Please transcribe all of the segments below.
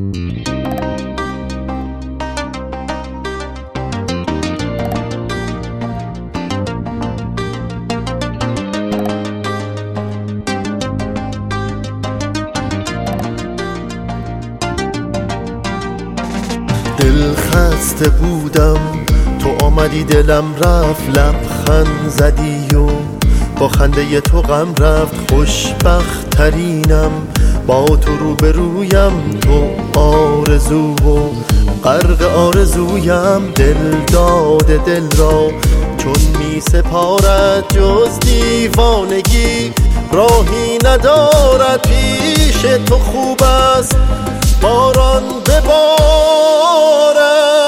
دل خسته بودم، تو آمدی دلم رفت، لبخند زدی و با خنده تو غم رفت. خوشبخت ترینم، با تو روبرویم، تو آرزو و غرق آرزویم. دل داده دل را چون می سپارد، جز دیوانگی راهی ندارد. پیش تو خوب است باران ببارد.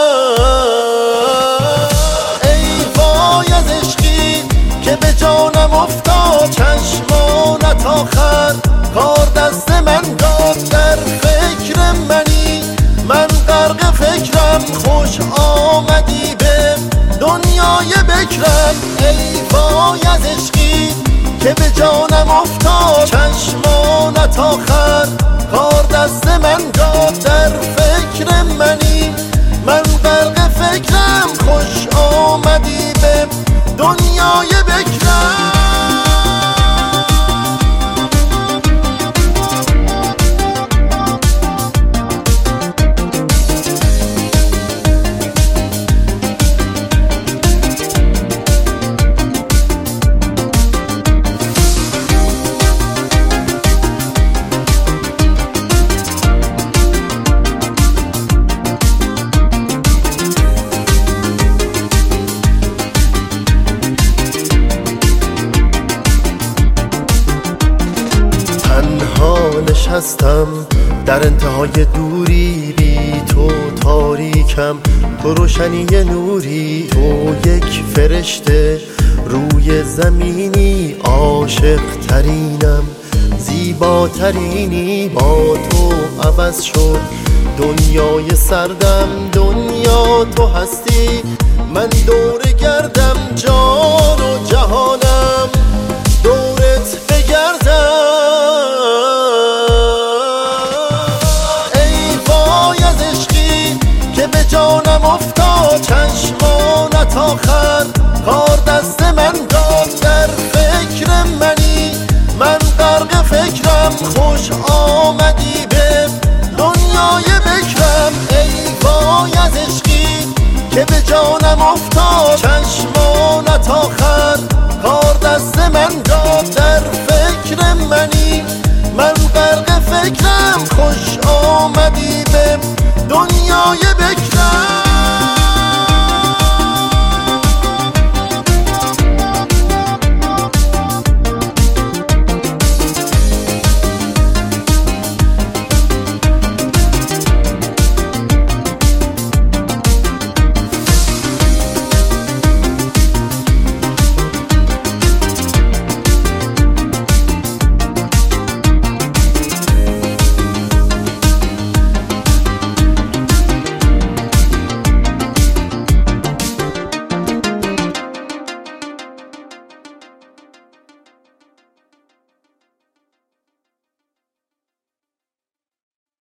ای وای از عشقی که به جانم افتاد، چشمانت آخر کار دست من داد. در فکر منی من غرق فکرم، خوش آمدی به دنیای بکرم. ای وای از عشقی که به جانم افتاد، چشمانت آخر کار دست من داد. در فکر منی من غرق فکرم، خوش آمدی به دنیای بکرم. نشستم در انتهای دوری، بی تو تاریکم، تو روشنی نوری. تو یک فرشته روی زمینی، عاشق ترینم، زیباترینی. با تو عوض شد دنیای سردم، دنیا تو هستی، من دور گردم. جان و جهانم دورت بگردم. به جانم افتاد، چشمانت آخر کار دست من داد.